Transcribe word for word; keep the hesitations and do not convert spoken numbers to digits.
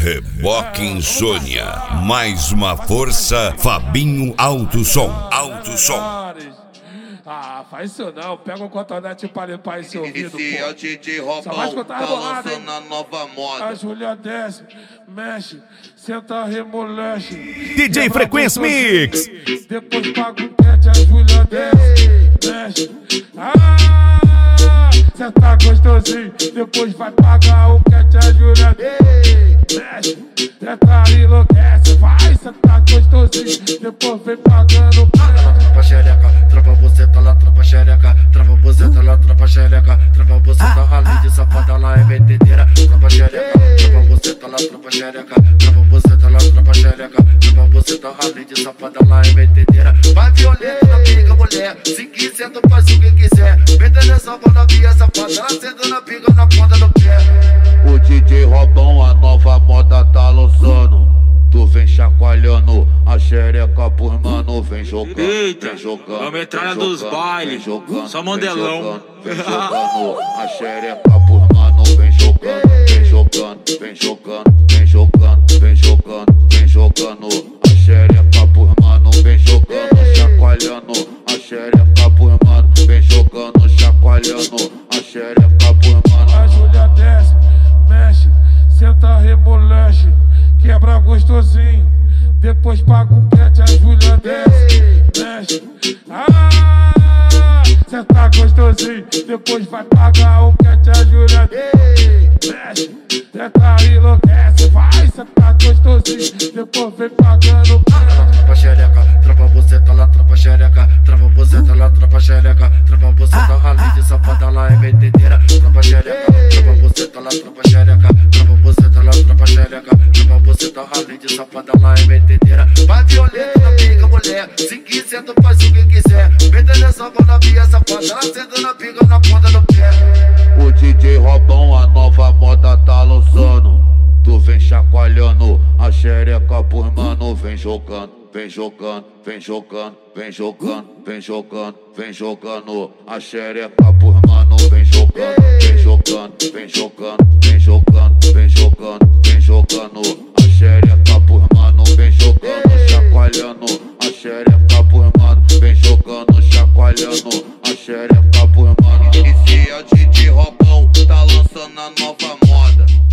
Reboque Insônia. Mais uma força, Fabinho Alto Som. Alto Som. Ah, faz isso não. Pega o cotonete pra limpar esse ouvido, Esse pô. é o D J Robão, tá lançando a nova moda. A Júlia desce, mexe, senta, remolexe. D J Frequência Mix. Depois paga o pet, a Júlia desce, mexe. Ah, cê tá gostosinho. Depois vai pagar o pet, a Júlia desce, mexe. Cê tá enlouquece, vai, cê tá gostosinho. Depois vem pagando o Trava xereca, trava você tá lá, trava xereca, trava você tá lá, trava xereca, trava você tá além de safada, lá é verdadeira. Trava xereca, trava você tá lá, trava xereca, trava você tá lá, trava xereca, trava você tá além de safada, lá é verdadeira. Vai violenta na pica, mulher, se quiser tu faz o que quiser. Meta nessa bola via safada, ela senta na pica na ponta do pé. O D J Robão, a nova moda tá lançando. Tu vem chacoalhando a xereca por mano, vem jogando, eita, vem jogando. É a metralha dos bailes, só mandelão. Vem jogando a xereca por mano, vem jogando, vem jogando, vem jogando, vem jogando, vem jogando, vem jogando a xereca por mano, vem jogando, chacoalhando a xereca por mano, vem jogando, chacoalhando a xereca por mano. A Júlia desce, mexe, senta, remolexe. Quebra gostosinho, depois paga um pet, a Júlia desce, mexe. Ah, cê tá gostosinho, depois vai pagar um pet, a Júlia desce, mexe. Cê tá enlouquece, vai, cê tá gostosinho, depois vem pagando. Trava xereca, trava você tá lá, trava xereca, trava você tá lá, trava xereca, trava você tá além de safada, lá é verdadeira. Trava xereca, trava você tá lá, trava xereca, trava você tá lá, trava xereca, trava você tá além de safada, lá é verdadeira. Vai violenta na pica, mulher, se quiser tu faz o que quiser. Meta nessa bola via safada, ela senta na pica na ponta do pé. O D J Robão, a nova moda tá lançando. Tu vem chacoalhando a xereca por mano, vem jogando, vem jogando, vem jogando, vem jogando, vem jogando, vem jogando a xereca por mano, vem jogando, vem jogando, vem jogando, vem jogando, vem jogando, vem jogando a xereca.